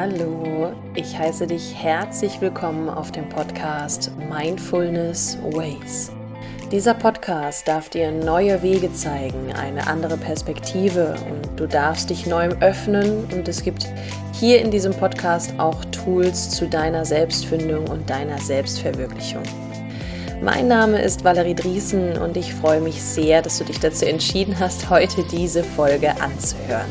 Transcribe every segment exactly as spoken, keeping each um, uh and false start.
Hallo, ich heiße dich herzlich willkommen auf dem Podcast Mindfulness Ways. Dieser Podcast darf dir neue Wege zeigen, eine andere Perspektive und du darfst dich neu öffnen und es gibt hier in diesem Podcast auch Tools zu deiner Selbstfindung und deiner Selbstverwirklichung. Mein Name ist Valerie Driesen und ich freue mich sehr, dass du dich dazu entschieden hast, heute diese Folge anzuhören.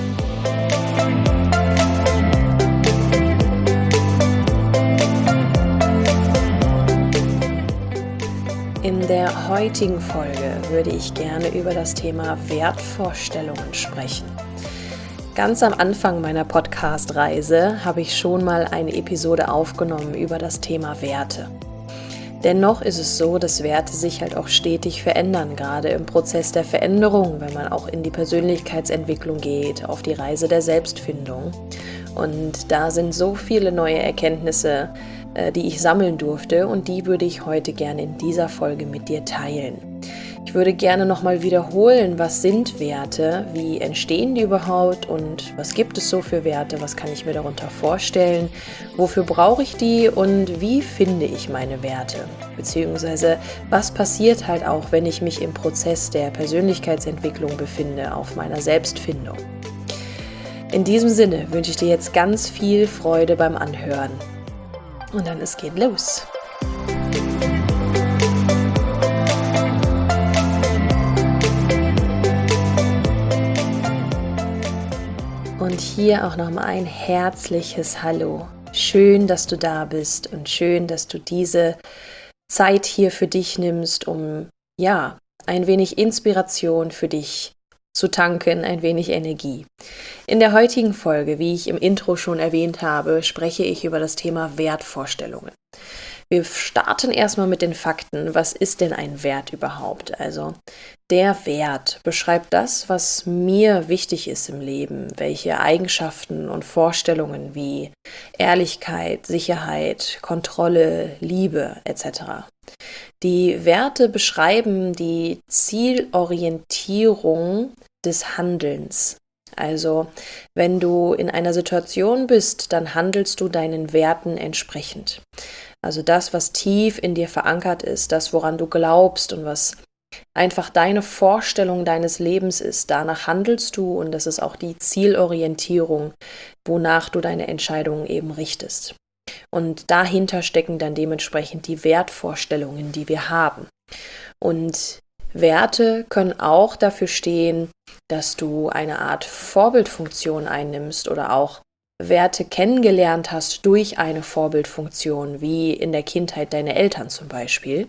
In der heutigen Folge würde ich gerne über das Thema Wertvorstellungen sprechen. Ganz am Anfang meiner Podcast-Reise habe ich schon mal eine Episode aufgenommen über das Thema Werte. Dennoch ist es so, dass Werte sich halt auch stetig verändern, gerade im Prozess der Veränderung, wenn man auch in die Persönlichkeitsentwicklung geht, auf die Reise der Selbstfindung. Und da sind so viele neue Erkenntnisse, die ich sammeln durfte und die würde ich heute gerne in dieser Folge mit dir teilen. Ich würde gerne nochmal wiederholen, was sind Werte, wie entstehen die überhaupt und was gibt es so für Werte, was kann ich mir darunter vorstellen, wofür brauche ich die und wie finde ich meine Werte, beziehungsweise was passiert halt auch, wenn ich mich im Prozess der Persönlichkeitsentwicklung befinde, auf meiner Selbstfindung. In diesem Sinne wünsche ich dir jetzt ganz viel Freude beim Anhören. Und dann es geht los. Und hier auch nochmal ein herzliches Hallo. Schön, dass du da bist und schön, dass du diese Zeit hier für dich nimmst, um ja, ein wenig Inspiration für dich zu tanken, ein wenig Energie. In der heutigen Folge, wie ich im Intro schon erwähnt habe, spreche ich über das Thema Wertvorstellungen. Wir starten erstmal mit den Fakten. Was ist denn ein Wert überhaupt? Also der Wert beschreibt das, was mir wichtig ist im Leben, welche Eigenschaften und Vorstellungen wie Ehrlichkeit, Sicherheit, Kontrolle, Liebe et cetera. Die Werte beschreiben die Zielorientierung des Handelns. Also, wenn du in einer Situation bist, dann handelst du deinen Werten entsprechend. Also das, was tief in dir verankert ist, das, woran du glaubst und was einfach deine Vorstellung deines Lebens ist, danach handelst du und das ist auch die Zielorientierung, wonach du deine Entscheidungen eben richtest. Und dahinter stecken dann dementsprechend die Wertvorstellungen, die wir haben. Und Werte können auch dafür stehen, dass du eine Art Vorbildfunktion einnimmst oder auch Werte kennengelernt hast durch eine Vorbildfunktion, wie in der Kindheit deine Eltern zum Beispiel.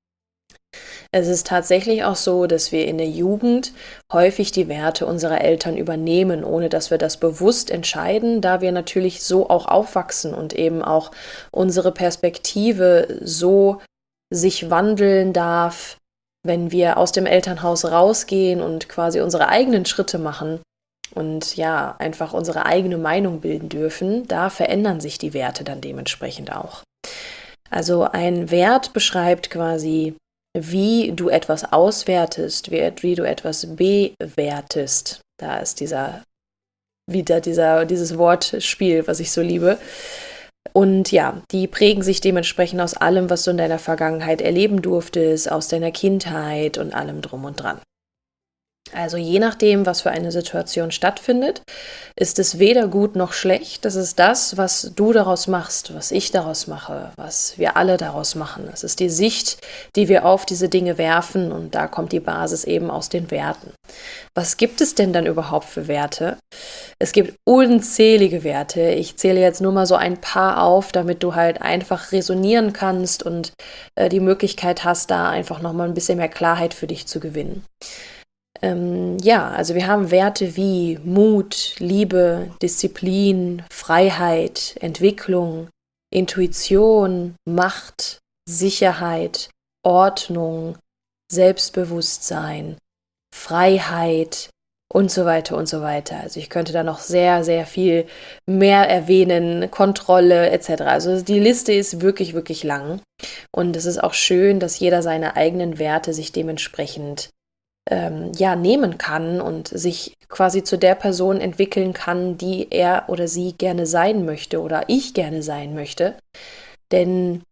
Es ist tatsächlich auch so, dass wir in der Jugend häufig die Werte unserer Eltern übernehmen, ohne dass wir das bewusst entscheiden, da wir natürlich so auch aufwachsen und eben auch unsere Perspektive so sich wandeln darf, wenn wir aus dem Elternhaus rausgehen und quasi unsere eigenen Schritte machen und ja, einfach unsere eigene Meinung bilden dürfen, da verändern sich die Werte dann dementsprechend auch. Also ein Wert beschreibt quasi, wie du etwas auswertest, wie, wie du etwas bewertest. Da ist dieser, wieder dieser, dieses Wortspiel, was ich so liebe. Und ja, die prägen sich dementsprechend aus allem, was du in deiner Vergangenheit erleben durftest, aus deiner Kindheit und allem drum und dran. Also je nachdem, was für eine Situation stattfindet, ist es weder gut noch schlecht. Das ist das, was du daraus machst, was ich daraus mache, was wir alle daraus machen. Es ist die Sicht, die wir auf diese Dinge werfen und da kommt die Basis eben aus den Werten. Was gibt es denn dann überhaupt für Werte? Es gibt unzählige Werte. Ich zähle jetzt nur mal so ein paar auf, damit du halt einfach resonieren kannst und äh, die Möglichkeit hast, da einfach nochmal ein bisschen mehr Klarheit für dich zu gewinnen. Ähm, ja, also wir haben Werte wie Mut, Liebe, Disziplin, Freiheit, Entwicklung, Intuition, Macht, Sicherheit, Ordnung, Selbstbewusstsein, Freiheit und so weiter und so weiter. Also ich könnte da noch sehr, sehr viel mehr erwähnen, Kontrolle et cetera. Also die Liste ist wirklich, wirklich lang und es ist auch schön, dass jeder seine eigenen Werte sich dementsprechend ähm, ja, nehmen kann und sich quasi zu der Person entwickeln kann, die er oder sie gerne sein möchte oder ich gerne sein möchte. Denn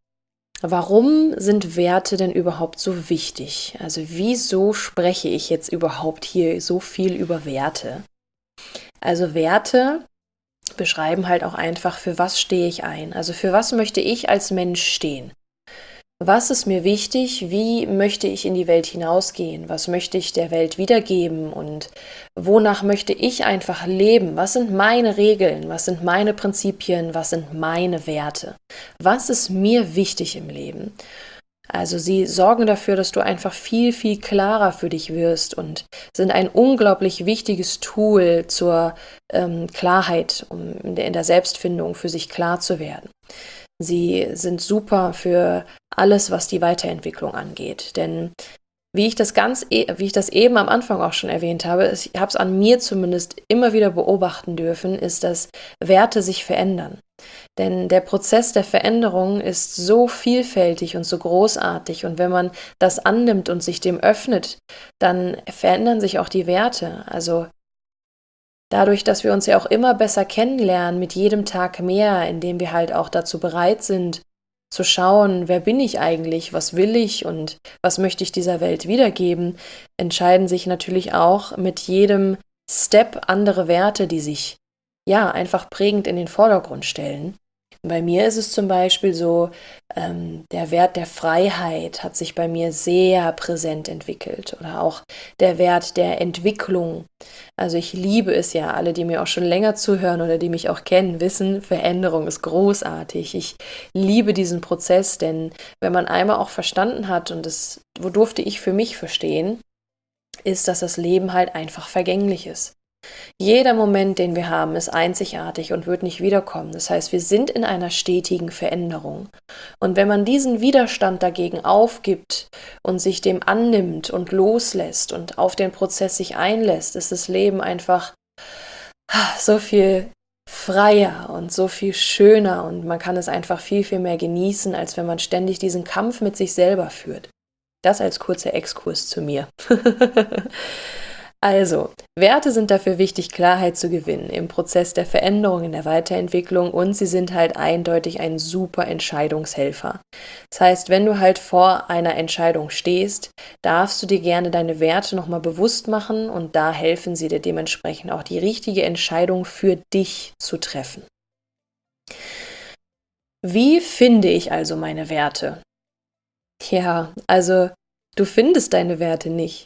warum sind Werte denn überhaupt so wichtig? Also wieso spreche ich jetzt überhaupt hier so viel über Werte? Also Werte beschreiben halt auch einfach, für was stehe ich ein? Also für was möchte ich als Mensch stehen? Was ist mir wichtig? Wie möchte ich in die Welt hinausgehen? Was möchte ich der Welt wiedergeben? Und wonach möchte ich einfach leben? Was sind meine Regeln? Was sind meine Prinzipien? Was sind meine Werte? Was ist mir wichtig im Leben? Also sie sorgen dafür, dass du einfach viel, viel klarer für dich wirst und sind ein unglaublich wichtiges Tool zur ähm, Klarheit, um in der, in der Selbstfindung für sich klar zu werden. Sie sind super für alles, was die Weiterentwicklung angeht. Denn wie ich das ganz, wie ich das eben am Anfang auch schon erwähnt habe, ich habe es an mir zumindest immer wieder beobachten dürfen, ist, dass Werte sich verändern. Denn der Prozess der Veränderung ist so vielfältig und so großartig. Und wenn man das annimmt und sich dem öffnet, dann verändern sich auch die Werte. Also dadurch, dass wir uns ja auch immer besser kennenlernen, mit jedem Tag mehr, indem wir halt auch dazu bereit sind, zu schauen, wer bin ich eigentlich, was will ich und was möchte ich dieser Welt wiedergeben, entscheiden sich natürlich auch mit jedem Step andere Werte, die sich ja einfach prägend in den Vordergrund stellen. Bei mir ist es zum Beispiel so, ähm, der Wert der Freiheit hat sich bei mir sehr präsent entwickelt oder auch der Wert der Entwicklung. Also ich liebe es ja, alle, die mir auch schon länger zuhören oder die mich auch kennen, wissen, Veränderung ist großartig. Ich liebe diesen Prozess, denn wenn man einmal auch verstanden hat, und das, wo durfte ich für mich verstehen, ist, dass das Leben halt einfach vergänglich ist. Jeder Moment, den wir haben, ist einzigartig und wird nicht wiederkommen. Das heißt, wir sind in einer stetigen Veränderung. Und wenn man diesen Widerstand dagegen aufgibt und sich dem annimmt und loslässt und auf den Prozess sich einlässt, ist das Leben einfach so viel freier und so viel schöner und man kann es einfach viel, viel mehr genießen, als wenn man ständig diesen Kampf mit sich selber führt. Das als kurzer Exkurs zu mir. Also, Werte sind dafür wichtig, Klarheit zu gewinnen im Prozess der Veränderung, in der Weiterentwicklung und sie sind halt eindeutig ein super Entscheidungshelfer. Das heißt, wenn du halt vor einer Entscheidung stehst, darfst du dir gerne deine Werte nochmal bewusst machen und da helfen sie dir dementsprechend auch die richtige Entscheidung für dich zu treffen. Wie finde ich also meine Werte? Ja, also du findest deine Werte nicht.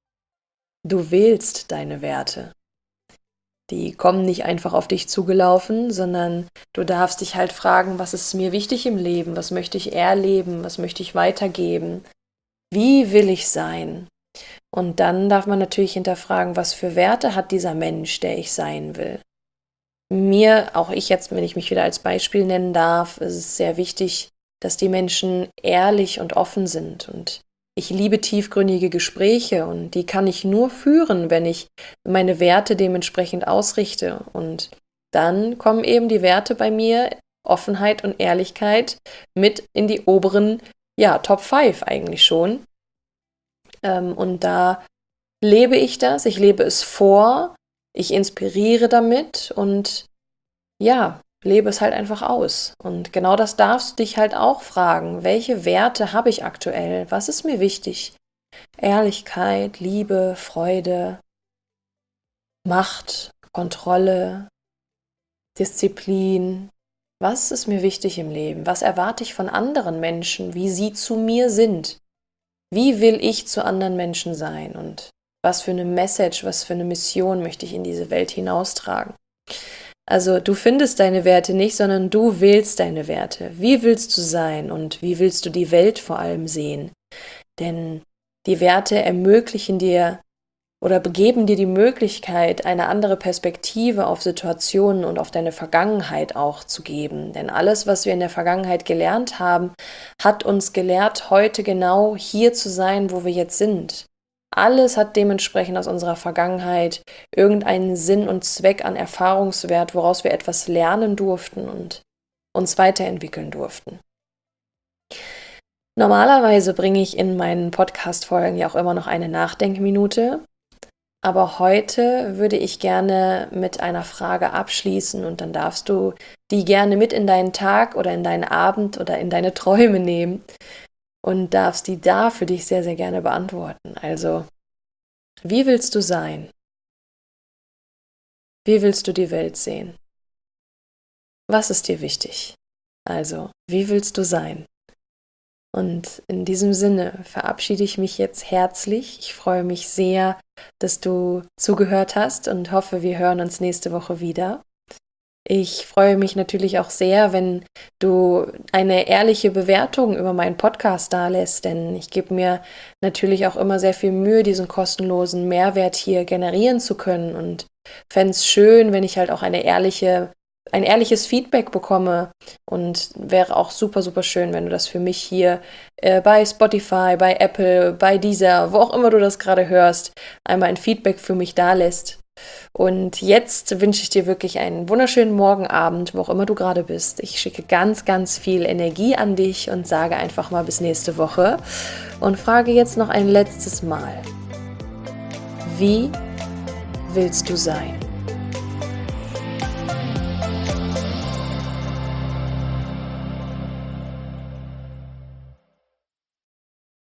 Du wählst deine Werte. Die kommen nicht einfach auf dich zugelaufen, sondern du darfst dich halt fragen, was ist mir wichtig im Leben, was möchte ich erleben, was möchte ich weitergeben, wie will ich sein? Und dann darf man natürlich hinterfragen, was für Werte hat dieser Mensch, der ich sein will. Mir, auch ich jetzt, wenn ich mich wieder als Beispiel nennen darf, ist es sehr wichtig, dass die Menschen ehrlich und offen sind und ich liebe tiefgründige Gespräche und die kann ich nur führen, wenn ich meine Werte dementsprechend ausrichte. Und dann kommen eben die Werte bei mir, Offenheit und Ehrlichkeit, mit in die oberen, ja, Top fünf eigentlich schon. Ähm, und da lebe ich das, ich lebe es vor, ich inspiriere damit und ja, lebe es halt einfach aus. Und genau das darfst du dich halt auch fragen. Welche Werte habe ich aktuell? Was ist mir wichtig? Ehrlichkeit, Liebe, Freude, Macht, Kontrolle, Disziplin. Was ist mir wichtig im Leben? Was erwarte ich von anderen Menschen, wie sie zu mir sind? Wie will ich zu anderen Menschen sein? Und was für eine Message, was für eine Mission möchte ich in diese Welt hinaustragen? Also du findest deine Werte nicht, sondern du wählst deine Werte. Wie willst du sein und wie willst du die Welt vor allem sehen? Denn die Werte ermöglichen dir oder geben dir die Möglichkeit, eine andere Perspektive auf Situationen und auf deine Vergangenheit auch zu geben. Denn alles, was wir in der Vergangenheit gelernt haben, hat uns gelehrt, heute genau hier zu sein, wo wir jetzt sind. Alles hat dementsprechend aus unserer Vergangenheit irgendeinen Sinn und Zweck an Erfahrungswert, woraus wir etwas lernen durften und uns weiterentwickeln durften. Normalerweise bringe ich in meinen Podcast-Folgen ja auch immer noch eine Nachdenkminute, aber heute würde ich gerne mit einer Frage abschließen und dann darfst du die gerne mit in deinen Tag oder in deinen Abend oder in deine Träume nehmen und darfst die da für dich sehr, sehr gerne beantworten. Also, wie willst du sein? Wie willst du die Welt sehen? Was ist dir wichtig? Also, wie willst du sein? Und in diesem Sinne verabschiede ich mich jetzt herzlich. Ich freue mich sehr, dass du zugehört hast und hoffe, wir hören uns nächste Woche wieder. Ich freue mich natürlich auch sehr, wenn du eine ehrliche Bewertung über meinen Podcast dalässt, denn ich gebe mir natürlich auch immer sehr viel Mühe, diesen kostenlosen Mehrwert hier generieren zu können und fände es schön, wenn ich halt auch eine ehrliche, ein ehrliches Feedback bekomme und wäre auch super, super schön, wenn du das für mich hier äh, bei Spotify, bei Apple, bei Deezer, wo auch immer du das gerade hörst, einmal ein Feedback für mich dalässt. Und jetzt wünsche ich dir wirklich einen wunderschönen Morgenabend, wo auch immer du gerade bist. Ich schicke ganz, ganz viel Energie an dich und sage einfach mal bis nächste Woche und frage jetzt noch ein letztes Mal: Wie willst du sein?